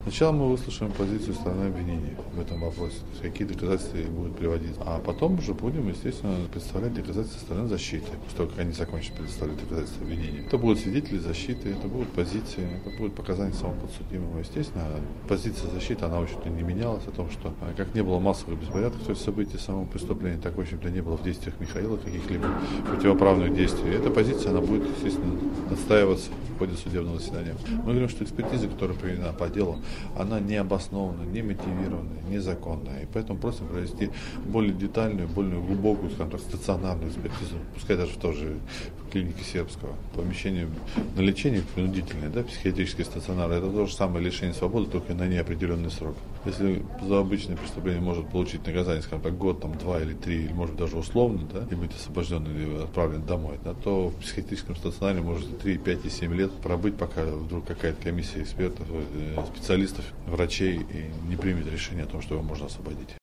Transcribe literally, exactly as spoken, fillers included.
Сначала мы выслушаем позицию стороны обвинения в этом вопросе, то есть какие доказательства будут приводить. А потом уже будем, естественно, представлять доказательства стороны защиты, после того, как они закончат предоставлять доказательства обвинения. Это будут свидетели защиты, это будут позиции, это будут показания самого подсудимого. Естественно, позиция защиты, она, в общем-то, не менялась о том, что как не было массовых беспорядков, то есть событий самого преступления, так, в общем-то, не было в действиях Михаила каких-либо противоправных действий. Эта позиция, она будет, естественно, отстаиваться в ходе судебного заседания. Мы говорим, что экспертиза, которая проведена по делу, она не обоснованная, не мотивированная, незаконная. И поэтому просим провести более детальную, более глубокую, скажем так, стационарную экспертизу, пускай даже в той же клинике Сербского. Помещение на лечение принудительное, да, психиатрический стационар, это то же самое лишение свободы, только на неопределенный срок. Если за обычное преступление может получить наказание, скажем так, год, там, два или три, или может даже условно, да, и быть освобожден или отправлен домой, да, то в психиатрическом стационаре может три, пять и семь лет пробыть, пока вдруг какая-то комиссия экспертов, специалистов, врачей и не примет решение о том, что его можно освободить.